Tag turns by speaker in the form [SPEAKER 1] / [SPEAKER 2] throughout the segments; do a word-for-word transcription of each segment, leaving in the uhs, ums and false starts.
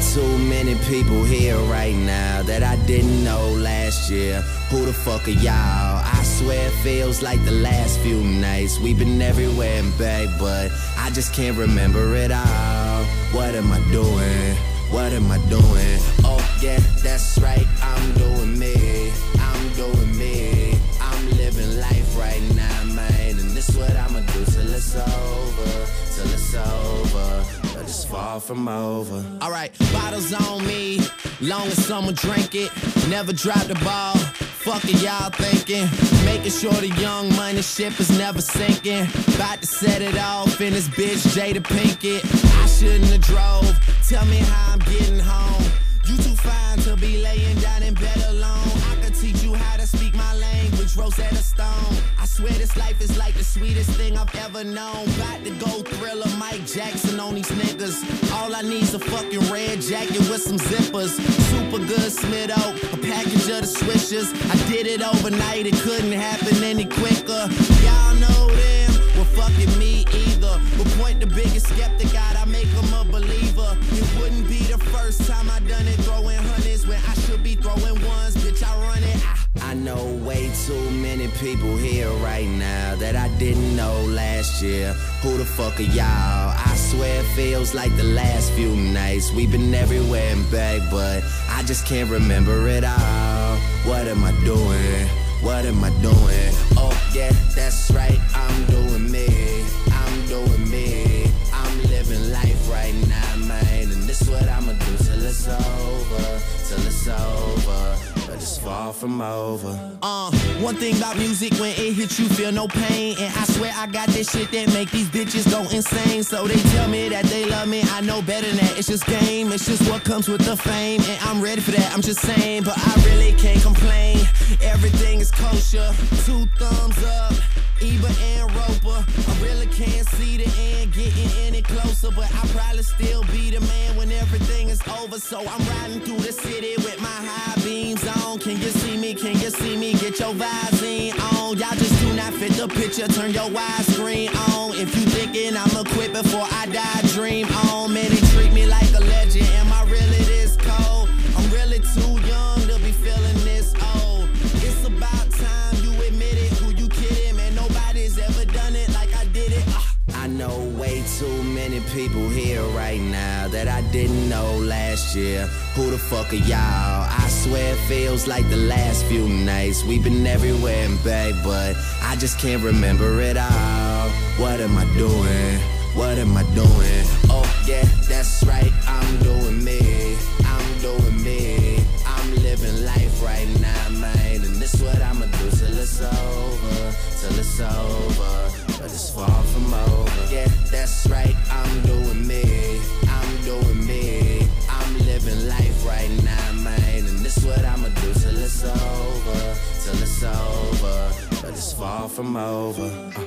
[SPEAKER 1] too many people here right now that I didn't know last year. Who the fuck are y'all? I swear it feels like the last few nights. We've been everywhere and back, but I just can't remember it all. What am I doing? What am I doing? Oh yeah, that's right, I'm doing me. I'm doing me. I'm living life right now, man. And this what I'ma do till it's over. Till it's over. But it's far from over. Alright, bottles on me. Long as someone drink it. Never drop the ball. Fuck it, y'all thinking. Making sure the young money ship is never sinking. About to set it off in this bitch, Jada Pinkett. I shouldn't have drove. Tell me how I'm getting home. You too fine to be laying down in bed alone. I could teach you how to speak my language, Rosetta Stone. I swear this life is like the sweetest thing I've ever known. About to go Thriller, Mike Jackson on these niggas. All I need's a fucking red jacket with some zippers. Super good Smitto, a package of the Swishers. I did it overnight, it couldn't happen any quicker. Y'all know them, well fucking me either. But point the biggest skeptic out, I make them a believer. It wouldn't be the first time I done it, throwing hundreds when I should be throwing ones. Bitch, I run it. I, I know way too many people here right now that I didn't know last year. Who the fuck are y'all? I swear it feels like the last few nights. We've been everywhere and back, but I just can't remember it all. What am I doing? What am I doing? Oh yeah, that's right, I'm doing me. I'm doing me. I'm living life right now, man. And this is what I'ma do till it's over. Till it's over. But it's far from over. Uh, one thing about music, when it hits you feel no pain. And I swear I got this shit that make these bitches go insane. So they tell me that they love me, I know better than that. It's just game, it's just what comes with the fame. And I'm ready for that, I'm just saying. But I really can't complain. Everything is kosher, two thumbs up, Eva and Roper. I really can't see the end getting any closer, but I'll probably still be the man when everything is over. So I'm riding through the city with my high beams on. Can you see me? Can you see me? Get your vibes in on. Y'all just do not fit the picture, turn your widescreen on. If you thinking I'ma quit before I die, dream on. Man, they treat me like a legend. Am I really this cold? I'm really too young to be feeling this old. It's about time you admit it. Who you kidding, man? Nobody's ever done it like I did it. Uh. I know way too many people here right now that I didn't know last year. Who the fuck are y'all? I swear it feels like the last few nights. We've been everywhere and back, but I just can't remember it all. What am I doing? What am I doing? Oh yeah, that's right, I'm doing me. I'm doing me. I'm living life right now, man. And this is what I'ma do till it's over. Till it's over. But it's far from over. Yeah, that's right, I'm doing me. I'm doing me. I'm living life right now, man. And this is what I'ma do till it's over. Till it's over. But it's far from over. Uh.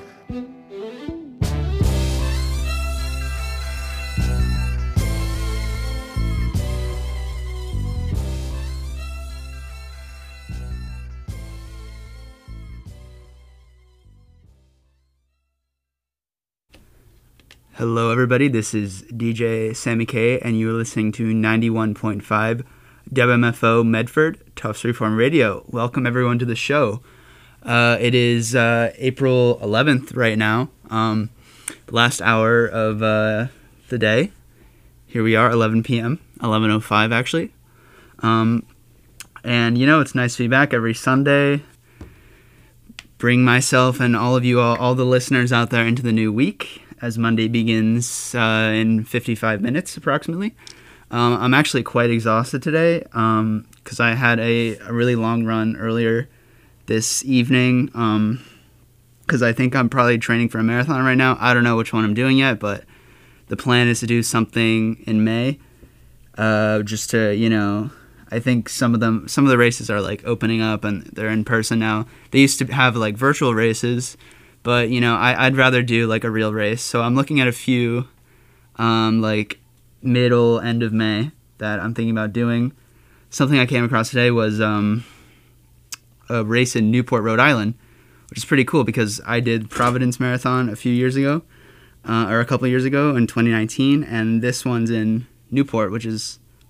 [SPEAKER 2] Hello everybody, this is D J Sammy K, and you're listening to ninety-one point five W M F O Medford, Tufts Reform Radio. Welcome everyone to the show. Uh, it is uh, April eleventh right now, um, the last hour of uh, the day. Here we are, eleven p.m., eleven oh five actually. Um, and you know, it's nice to be back every Sunday. Bring myself and all of you, all, all the listeners out there into the new week, as Monday begins uh, in fifty-five minutes approximately. Um, I'm actually quite exhausted today because um, I had a, a really long run earlier this evening because um, I think I'm probably training for a marathon right now. I don't know which one I'm doing yet, but the plan is to do something in May uh, just to, you know, I think some of them, some of the races are like opening up and they're in person now. They used to have like virtual races, but, you know, I, I'd rather do, like, a real race. So I'm looking at a few, um, like, middle, end of May that I'm thinking about doing. Something I came across today was um, a race in Newport, Rhode Island, which is pretty cool because I did Providence Marathon a few years ago, uh, or a couple of years ago in twenty nineteen, and this one's in Newport, which is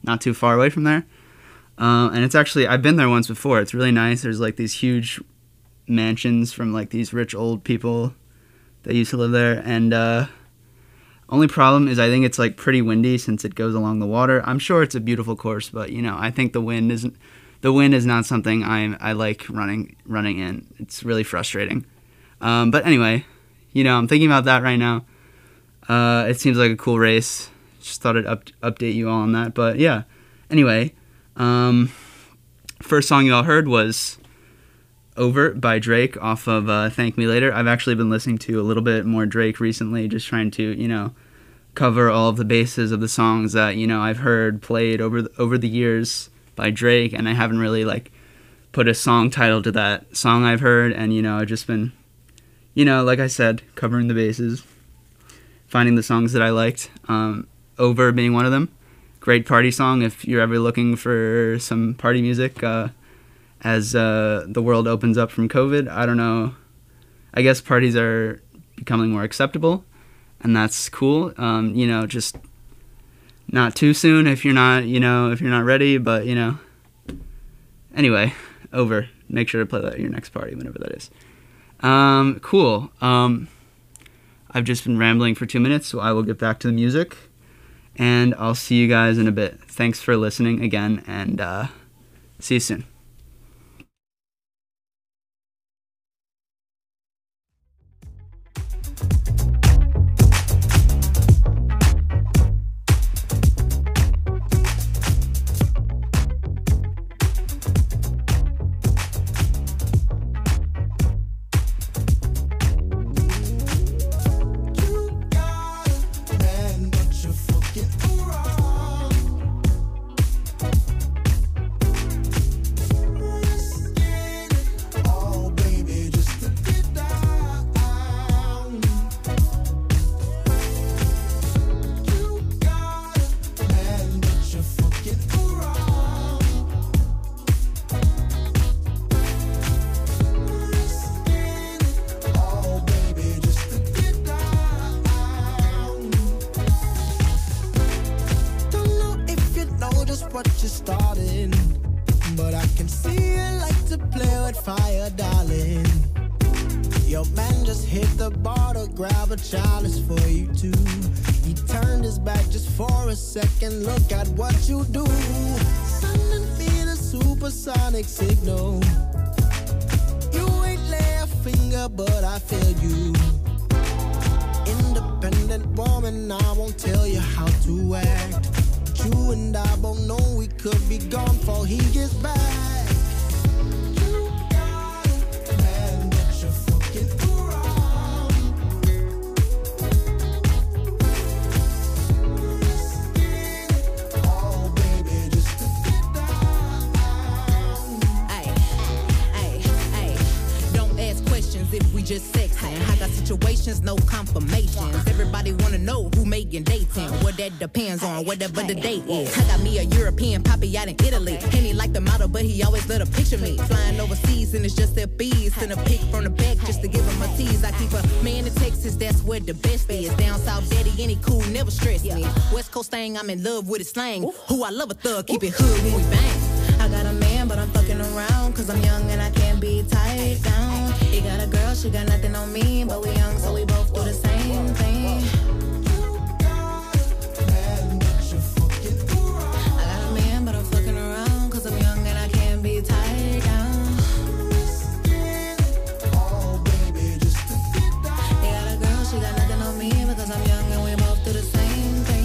[SPEAKER 2] not too far away from there. Uh, and it's actually, I've been there once before. It's really nice. There's like these huge mansions from like these rich old people that used to live there. And uh, only problem is I think it's like pretty windy since it goes along the water. I'm sure it's a beautiful course, but you know, I think the wind isn't, the wind is not something I I like running running in. It's really frustrating. Um, but anyway, you know, I'm thinking about that right now. Uh, it seems like a cool race. Just thought I'd up, update you all on that. But yeah, anyway, um, first song you all heard was Over by Drake off of uh, Thank Me Later. I've actually been listening to a little bit more Drake recently, just trying to, you know, cover all of the bases of the songs that, you know, I've heard played over the, over the years by Drake, and I haven't really, like, put a song title to that song I've heard, and, you know, I've just been, you know, like I said, covering the bases, finding the songs that I liked, um, Over being one of them. Great party song if you're ever looking for some party music, uh, as uh, the world opens up from COVID. I don't know, I guess parties are becoming more acceptable, and that's cool, um, you know, just not too soon if you're not, you know, if you're not ready, but, you know. Anyway, Over. Make sure to play that at your next party, whenever that is. Um, cool. Um, I've just been rambling for two minutes, so I will get back to the music, and I'll see you guys in a bit. Thanks for listening again, and uh, see you soon.
[SPEAKER 3] Signal. You ain't lay a finger, but I feel you. Independent woman, I won't tell you how to act. But you and I both know we could be gone before he gets back. You got it, man, but you're fucking around. Oh, baby, just to get down.
[SPEAKER 4] If we just sexing, I got situations, no confirmations. Everybody wanna know who making dating. Well, that depends on whatever the date is. I got me a European poppy out in Italy, and he like the model, but he always let her picture me flying overseas, and it's just their bees. Send a pic from the back just to give him a tease. I keep a man in Texas, that's where the best is. Down south, daddy, any cool, never stress me. West Coast thing, I'm in love with his slang. Who I love a thug, keep it hood when we bang. I got a man, but I'm fucking around, cause I'm young and I can't be tied down. He got a girl, she got nothing on me, but we young, so we both do the same thing. I got a man, but I'm fucking around, cause I'm young and I can't be tied down. He got a girl, she got nothing on me, because I'm young and we both do the same thing.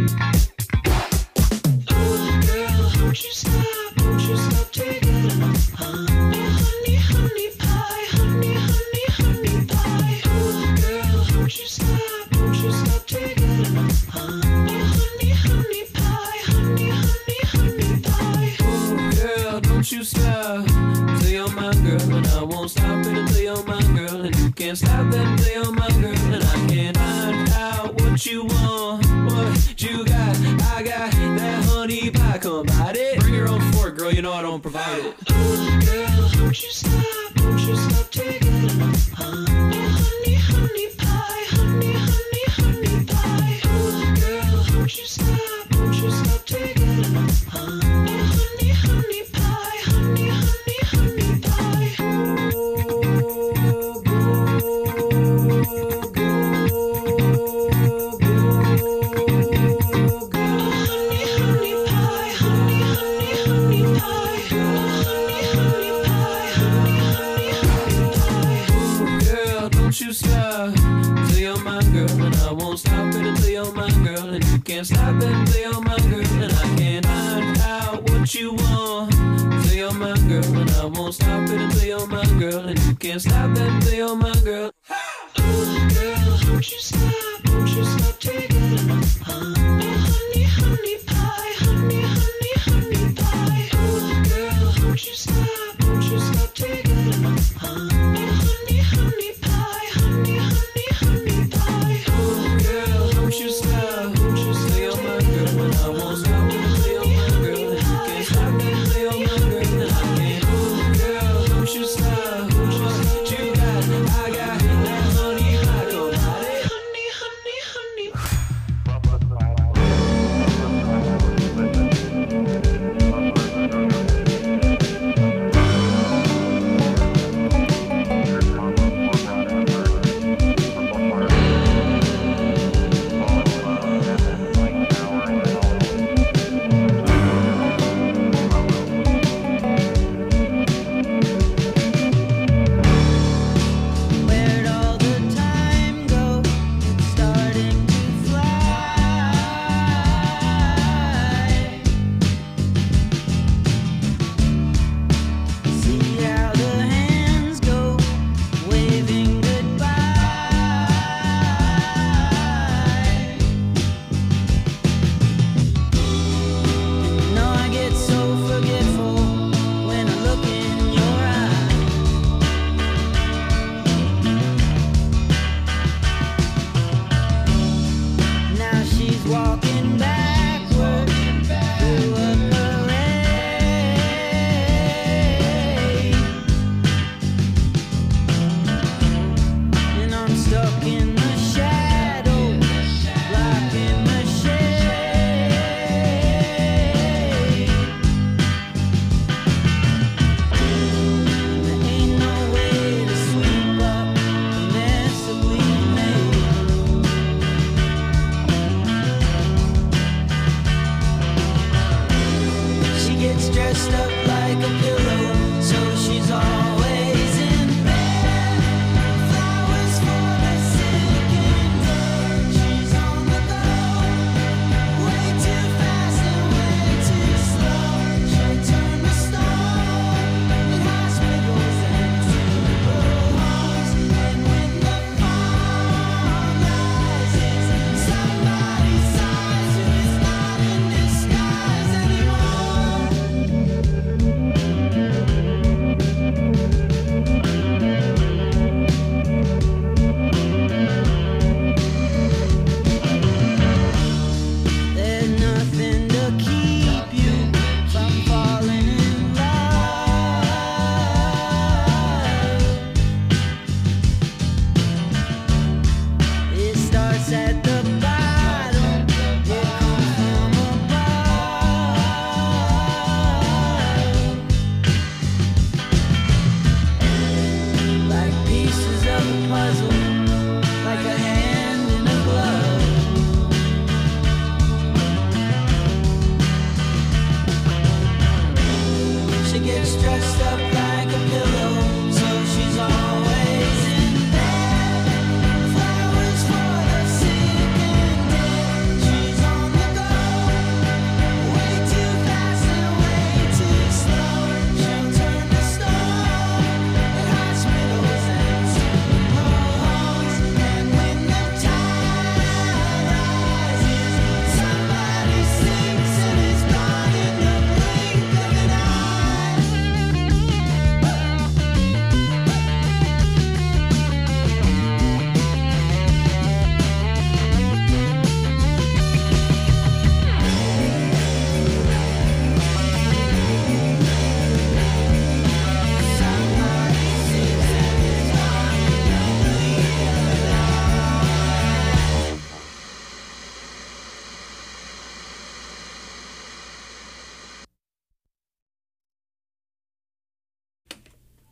[SPEAKER 5] I got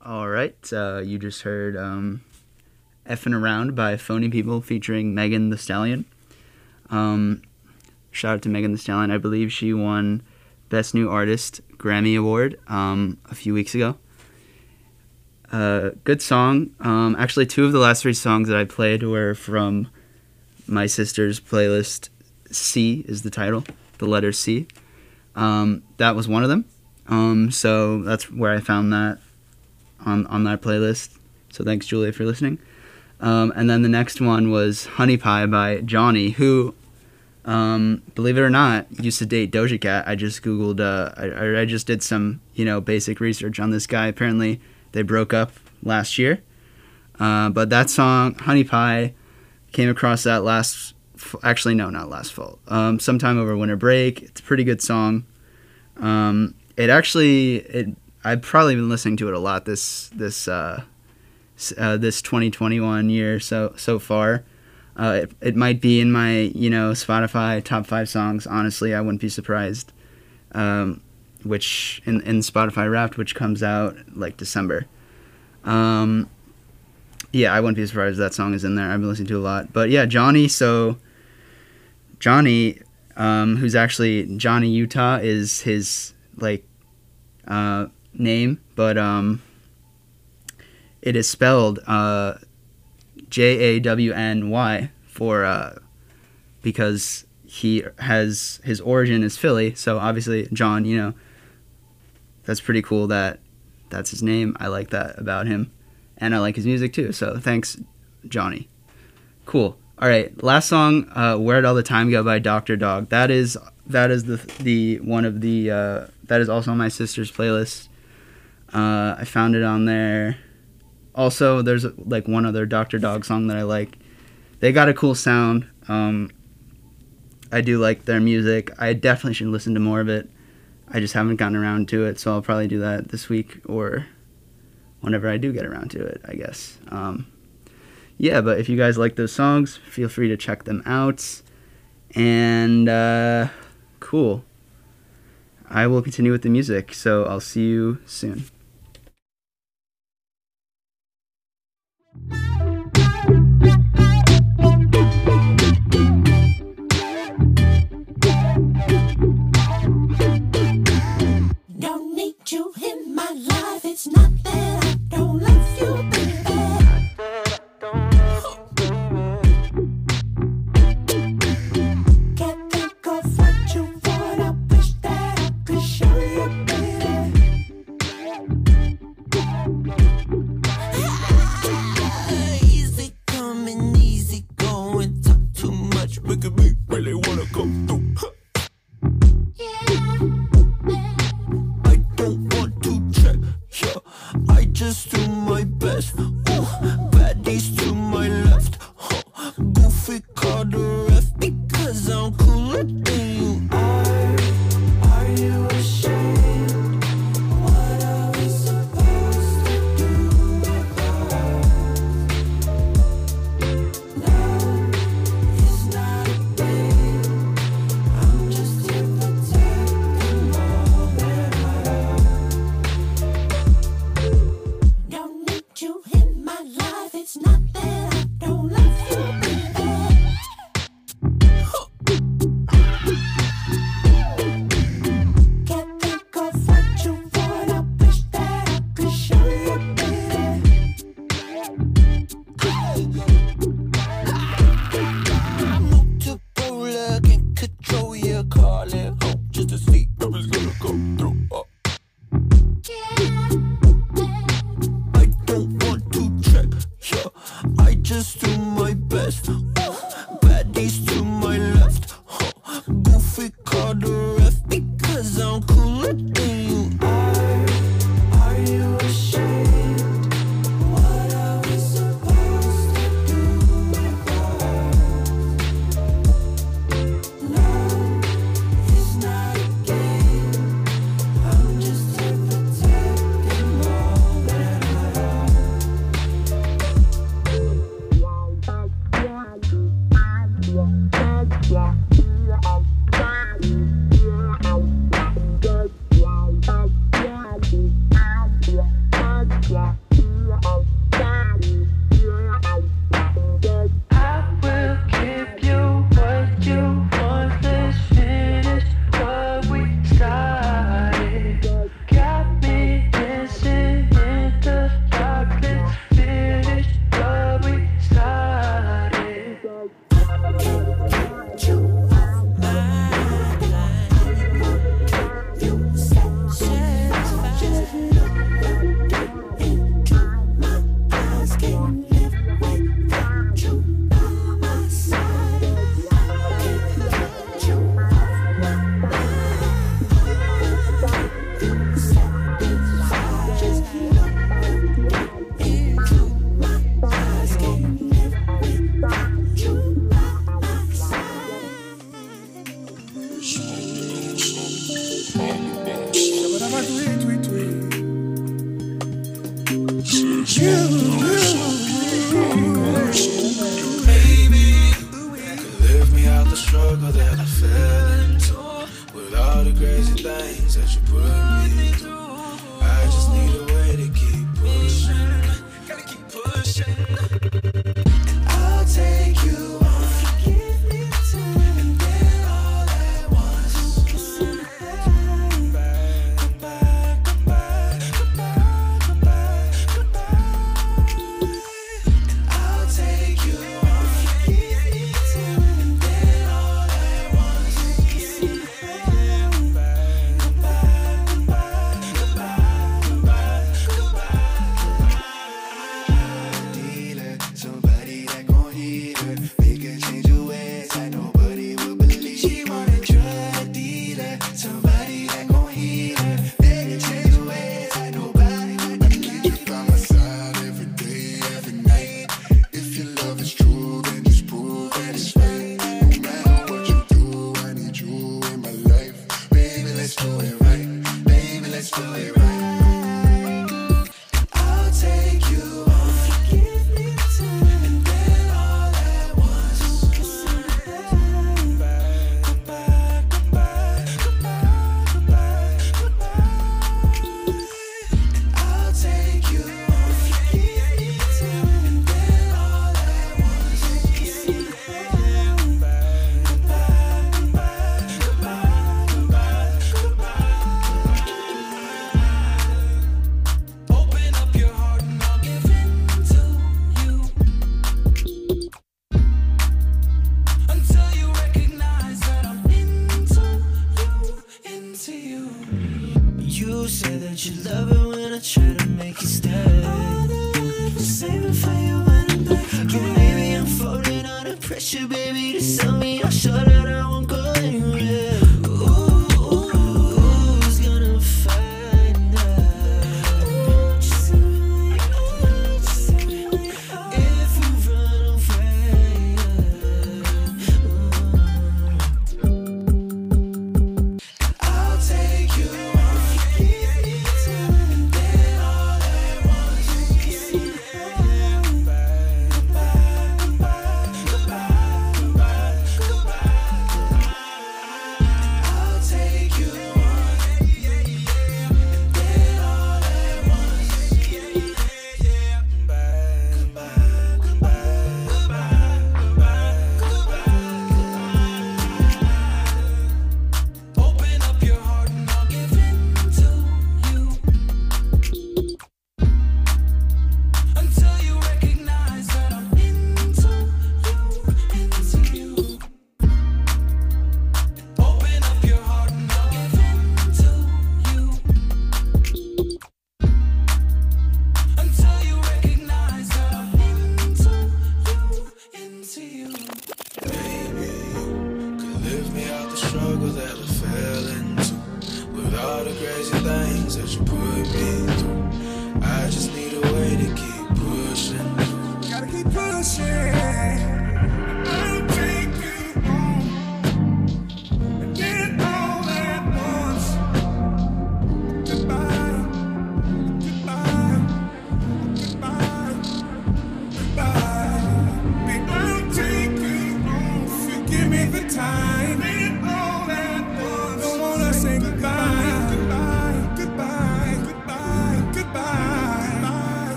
[SPEAKER 2] All right, uh, you just heard um, Effin' Around by Phony People featuring Megan Thee Stallion. Um, shout out to Megan Thee Stallion. I believe she won Best New Artist Grammy Award um, a few weeks ago. Uh, good song. Um, actually, two of the last three songs that I played were from my sister's playlist. C is the title, the letter C. Um, that was one of them. Um, so that's where I found that on on that playlist. So thanks, Julia, for listening. Um, and then the next one was Honey Pie by Johnny, who, um, believe it or not, used to date Doja Cat. I just Googled, uh, I, I just did some, you know, basic research on this guy. Apparently they broke up last year. Uh, but that song, Honey Pie, came across that last, actually, no, not last fall, um, sometime over winter break. It's a pretty good song. Um, it actually, it, I've probably been listening to it a lot this, this, uh, Uh, this twenty twenty-one year so so far. Uh, it, it might be in my, you know, Spotify top five songs. Honestly, I wouldn't be surprised. Um, which in in Spotify Wrapped, which comes out like December. Um, yeah, I wouldn't be surprised if that song is in there. I've been listening to a lot. But yeah, Johnny. So Johnny, um, who's actually Johnny Utah, is his like uh, name, but um. It is spelled uh, J A W N Y for uh, because he has his origin is Philly, so obviously John, you know, that's pretty cool that that's his name. I like that about him, and I like his music too. So thanks, Johnny. Cool. All right, last song, uh, "Where'd All the Time Go" by Doctor Dog. That is that is the the one of the uh, that is also on my sister's playlist. Uh, I found it on there. Also, there's like one other Doctor Dog song that I like. They got a cool sound. Um, I do like their music. I definitely should listen to more of it. I just haven't gotten around to it, so I'll probably do that this week or whenever I do get around to it, I guess. Um, yeah, but if you guys like those songs, feel free to check them out. And uh, cool. I will continue with the music, so I'll see you soon.
[SPEAKER 3] Don't need you in my life. It's not that I don't love you, baby. Can't think of what you want. I wish that I could show you, baby. Easy coming, easy going. Talk too much, making me really wanna go through. I just do my best. Ooh, baddies to my left. Huh. Goofy called the ref because I'm cooler than you are. Are you ashamed? What are we supposed to do with us? Love is not a game.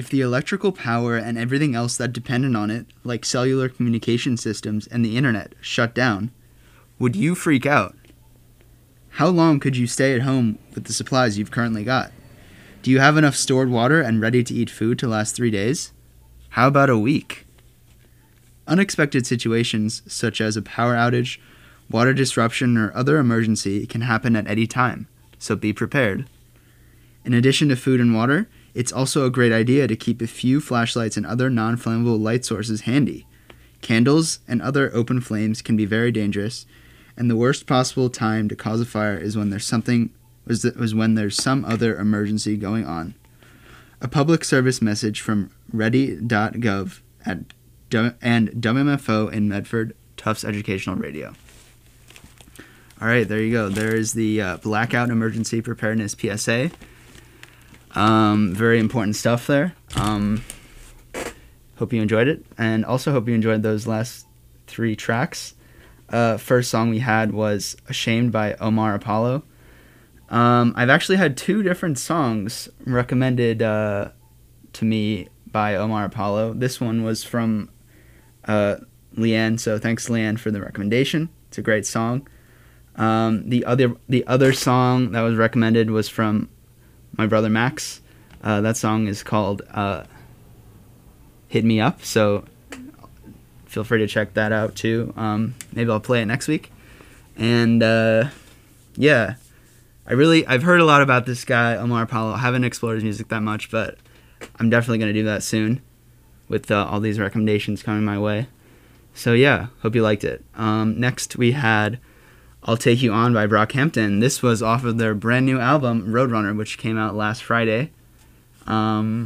[SPEAKER 2] If the electrical power and everything else that depended on it, like cellular communication systems and the internet, shut down, would you freak out? How long could you stay at home with the supplies you've currently got? Do you have enough stored water and ready-to-eat food to last three days? How about a week? Unexpected situations, such as a power outage, water disruption, or other emergency, can happen at any time, so be prepared. In addition to food and water, it's also a great idea to keep a few flashlights and other non-flammable light sources handy. Candles and other open flames can be very dangerous, and the worst possible time to cause a fire is when there's something was, th- was when there's some other emergency going on. A public service message from ready dot gov at du- and W M F O in Medford, Tufts Educational Radio. All right, there you go. There is the uh, Blackout Emergency Preparedness P S A. Um, very important stuff there. Um, hope you enjoyed it, and also hope you enjoyed those last three tracks. Uh, first song we had was Ashamed by Omar Apollo. Um, I've actually had two different songs recommended uh, to me by Omar Apollo. This one was from uh, Leanne, so thanks Leanne for the recommendation. It's a great song. Um, the other the other song that was recommended was from my brother Max. Uh, that song is called uh, Hit Me Up, so feel free to check that out too. Um, maybe I'll play it next week. And uh, yeah, I really, I've heard a lot about this guy, Omar Apollo. I haven't explored his music that much, but I'm definitely going to do that soon with uh, all these recommendations coming my way. So yeah, hope you liked it. Um, next we had I'll Take You On by Brockhampton. This was off of their brand new album, Roadrunner, which came out last Friday. Um,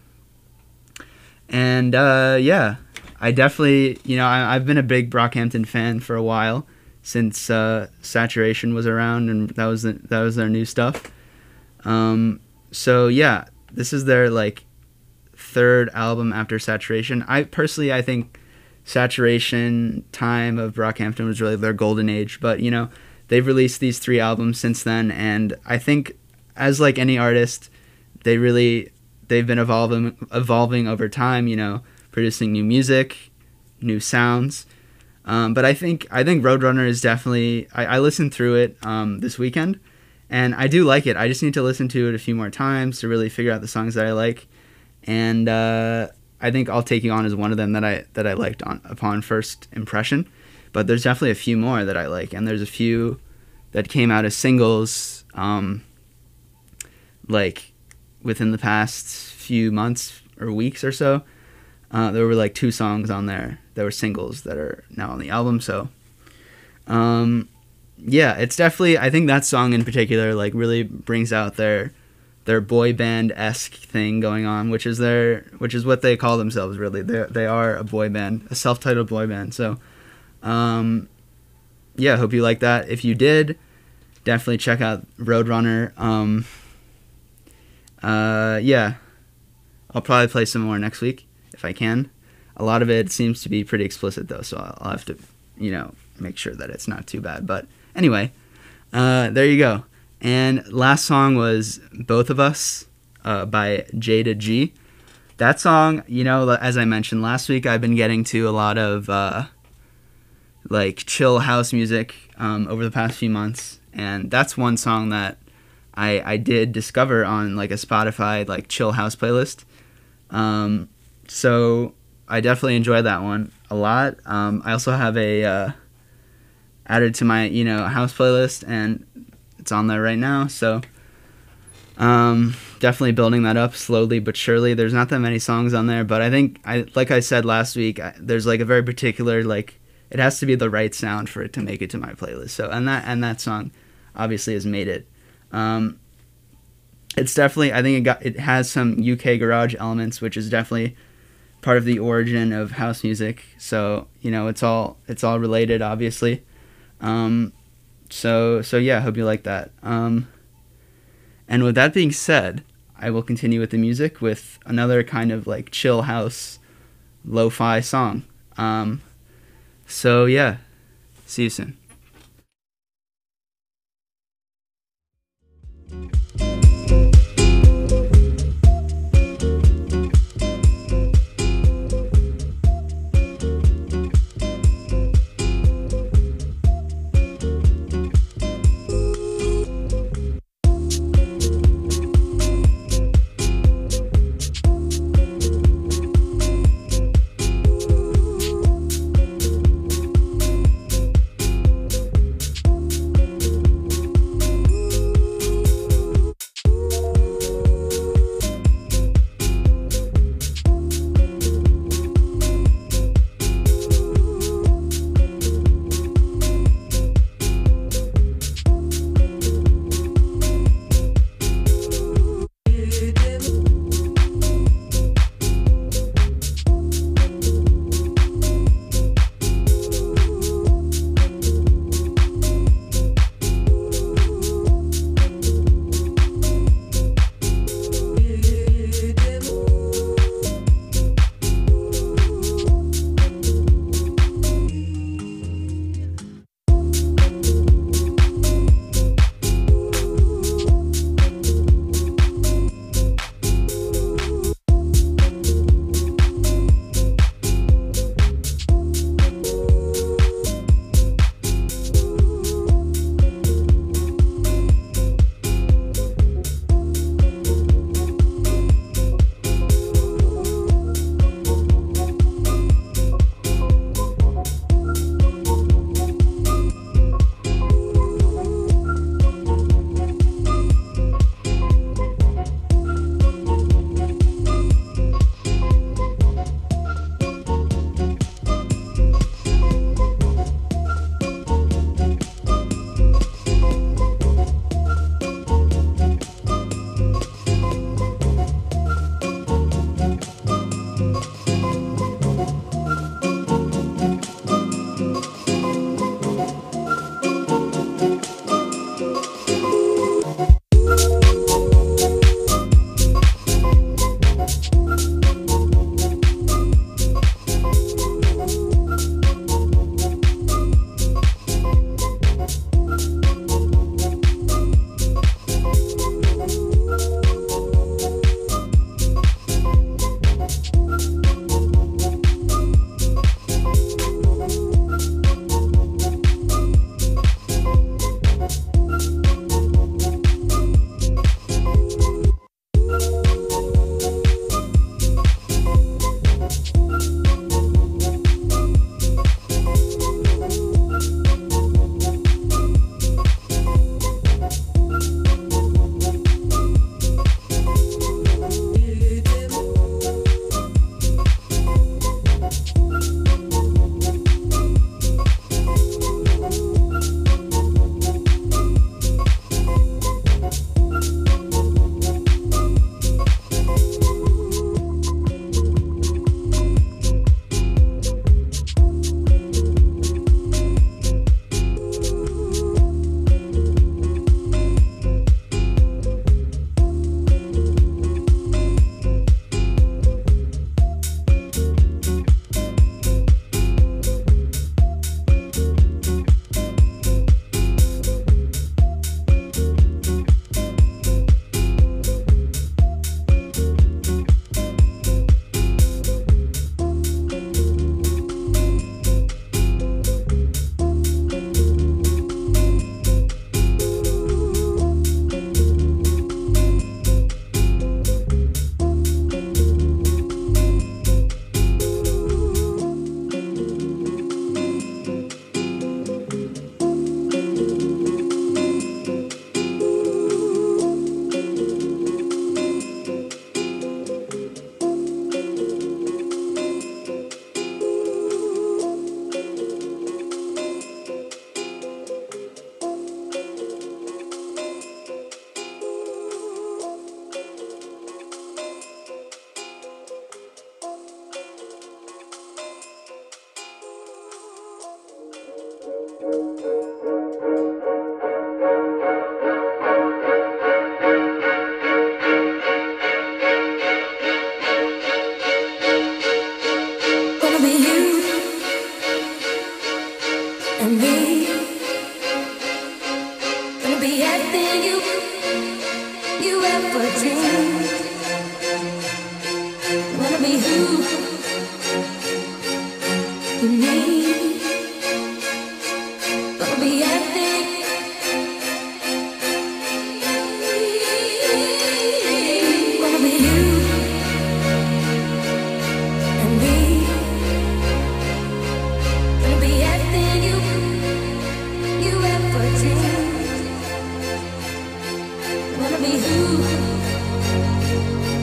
[SPEAKER 2] and uh, yeah, I definitely, you know, I, I've been a big Brockhampton fan for a while, since uh, Saturation was around, and that was the, that was their new stuff. Um, so yeah, this is their like third album after Saturation. I personally, I think Saturation time of Brockhampton was really their golden age, but you know, they've released these three albums since then, and I think as like any artist, they really they've been evolving evolving over time, you know, producing new music, new sounds. Um, but I think I think Roadrunner is definitely I, I listened through it um, this weekend, and I do like it. I just need to listen to it a few more times to really figure out the songs that I like, and uh, I think I'll Take You On is one of them that I that I liked on upon first impression. But there's definitely a few more that I like, and there's a few that came out as singles, um, like within the past few months or weeks or so. Uh, there were like two songs on there that were singles that are now on the album. So, um, yeah, it's definitely, I think that song in particular, like really brings out their, their boy band-esque thing going on, which is their, which is what they call themselves really. They they are a boy band, a self-titled boy band. So, um, yeah, hope you like that. If you did, definitely check out Roadrunner. Um, uh, yeah, I'll probably play some more next week if I can. A lot of it seems to be pretty explicit though, so I'll have to, you know, make sure that it's not too bad. But anyway, uh, there you go. And last song was Both of Us uh, by Jada G. That song, you know, as I mentioned last week, I've been getting to a lot of uh, like chill house music um, over the past few months, and that's one song that I I did discover on like a Spotify like chill house playlist. Um, so I definitely enjoy that one a lot. Um, I also have a uh, added to my you know house playlist, and it's on there right now. So um, definitely building that up slowly but surely. There's not that many songs on there, but I think I like I said last week, I, there's like a very particular like it has to be the right sound for it to make it to my playlist. So and that and that song obviously has made it. Um, it's definitely I think it got it has some U K garage elements, which is definitely part of the origin of house music. So you know it's all it's all related obviously. Um, so so yeah, hope you like that. Um, and with that being said, I will continue with the music with another kind of like chill house lo-fi song. Um, so yeah, see you soon.
[SPEAKER 5] be you and me. Gonna be everything you, you ever dreamed. Wanna be who you need. Gonna be everything. Wanna be you and me. Gonna be everything you, you ever dreamed. Wanna be who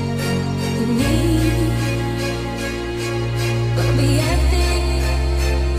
[SPEAKER 5] you need. Gonna be everything.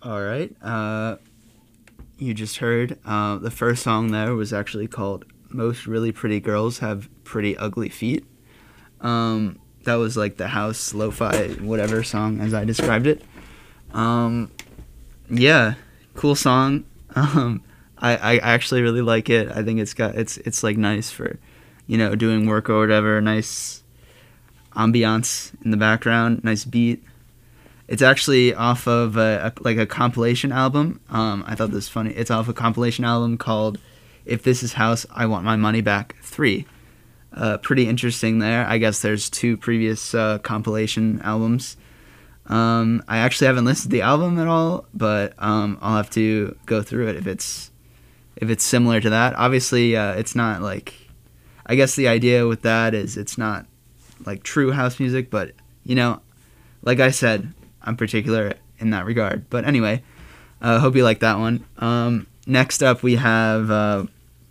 [SPEAKER 2] All right. Uh, you just heard uh, the first song there was actually called Most Really Pretty Girls Have Pretty Ugly Feet. Um, that was like the house lo-fi whatever song as I described it. Um, yeah, cool song. Um, I, I actually really like it. I think it's got it's it's like nice for, you know, doing work or whatever. Nice ambiance in the background. Nice beat. It's actually off of a, a, like a compilation album. Um, I thought this was funny. It's off a compilation album called If This Is House, I Want My Money Back three. Uh, pretty interesting there. I guess there's two previous uh, compilation albums. Um, I actually haven't listened to the album at all, but um, I'll have to go through it if it's if it's similar to that. Obviously, uh, it's not like... I guess the idea with that is it's not like true house music, but, you know, like I said... I'm particular in that regard. But anyway, I uh, hope you like that one. Um, next up, we have uh,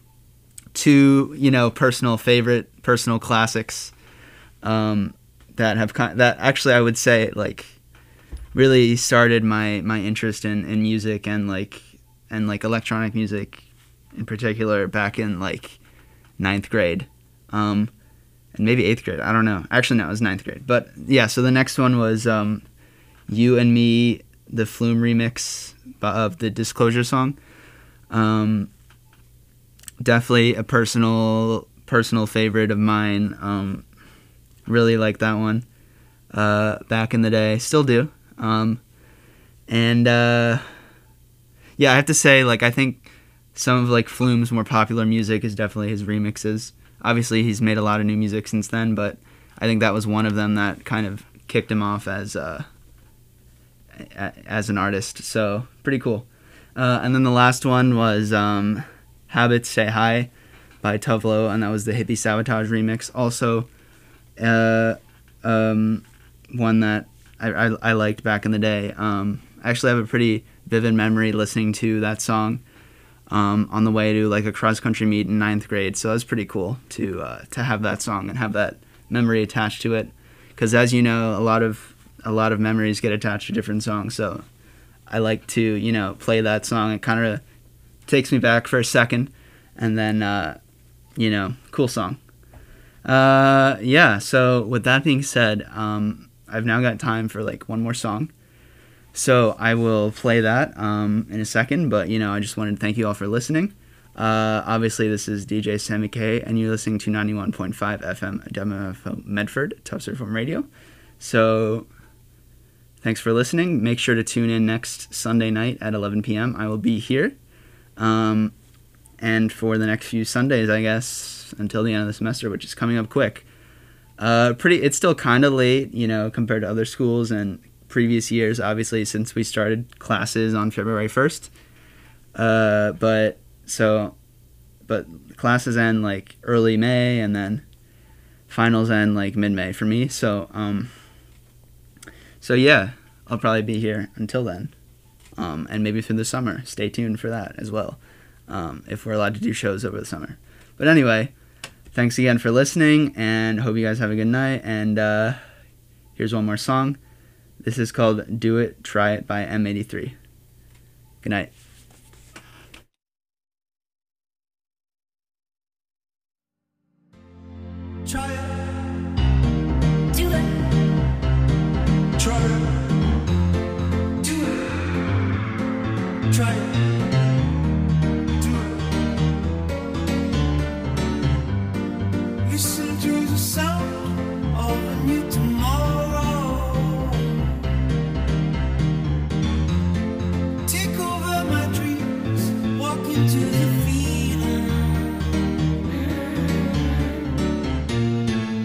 [SPEAKER 2] two, you know, personal favorite, personal classics um, that have con- that actually I would say like really started my, my interest in, in music and like and like electronic music in particular back in like ninth grade. Um, and maybe eighth grade. I don't know. Actually, no, it was ninth grade. But yeah, so the next one was. Um, You and Me, the Flume remix of the Disclosure song. Um, definitely a personal personal favorite of mine. Um, really like that one uh, back in the day. Still do. Um, and uh, yeah, I have to say, like, I think some of like Flume's more popular music is definitely his remixes. Obviously, he's made a lot of new music since then, but I think that was one of them that kind of kicked him off as uh, as an artist, so pretty cool. Uh, and then the last one was um, Habits Say Hi by Tuvlo, and that was the Hippie Sabotage remix. Also, uh, um, one that I, I, I liked back in the day. Um, I actually have a pretty vivid memory listening to that song um, on the way to like a cross-country meet in ninth grade, so it was pretty cool to uh, to have that song and have that memory attached to it. Because as you know, a lot of a lot of memories get attached to different songs, so I like to, you know, play that song. It kind of takes me back for a second, and then, uh, you know, cool song. Uh, yeah, so with that being said, um, I've now got time for, like, one more song. So I will play that um, in a second, but, you know, I just wanted to thank you all for listening. Uh, obviously, this is D J Sammy K, and you're listening to ninety-one point five F M W M F O Medford, Tufts Reform Radio. So... thanks for listening. Make sure to tune in next Sunday night at eleven p.m. I will be here. Um, and for the next few Sundays, I guess, until the end of the semester, which is coming up quick. Uh, pretty. It's still kind of late, you know, compared to other schools and previous years, obviously, since we started classes on February first. Uh, but, so, but classes end, like, early May, and then finals end, like, mid-May for me. So, um... So yeah, I'll probably be here until then, um, and maybe through the summer. Stay tuned for that as well, um, if we're allowed to do shows over the summer. But anyway, thanks again for listening, and hope you guys have a good night. And uh, here's one more song. This is called Do It, Try It by M eighty-three. Good night.
[SPEAKER 3] Try it.
[SPEAKER 5] Do it.
[SPEAKER 3] Try it. Do it. Try it. Do it. Listen to the sound of a new tomorrow. Take over my dreams. Walk into the freedom.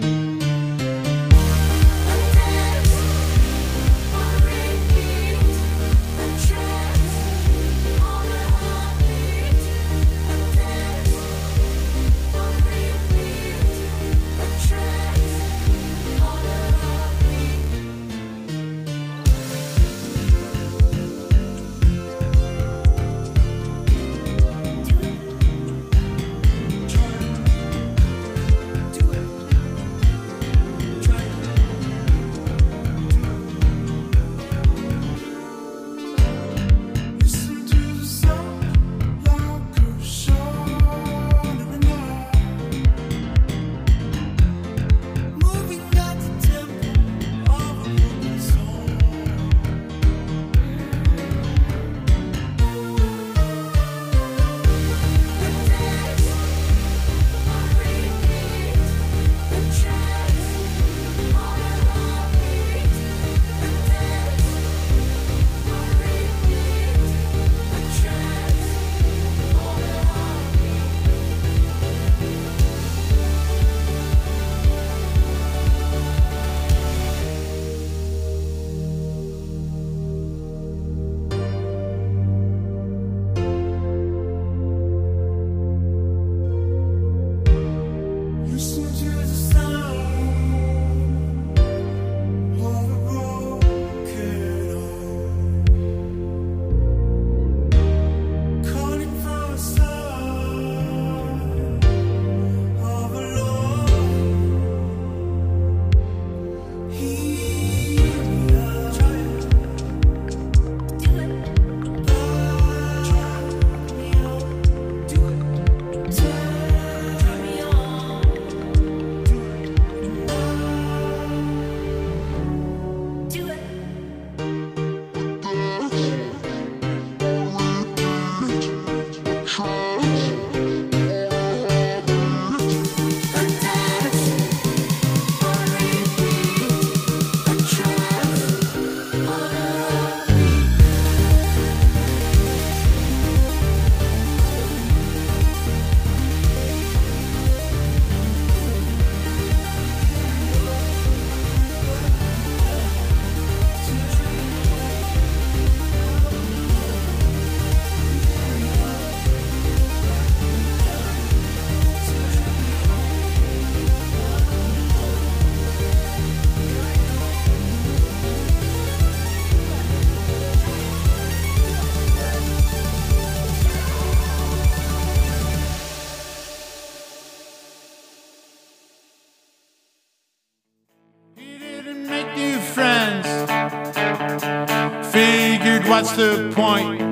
[SPEAKER 6] What's the point?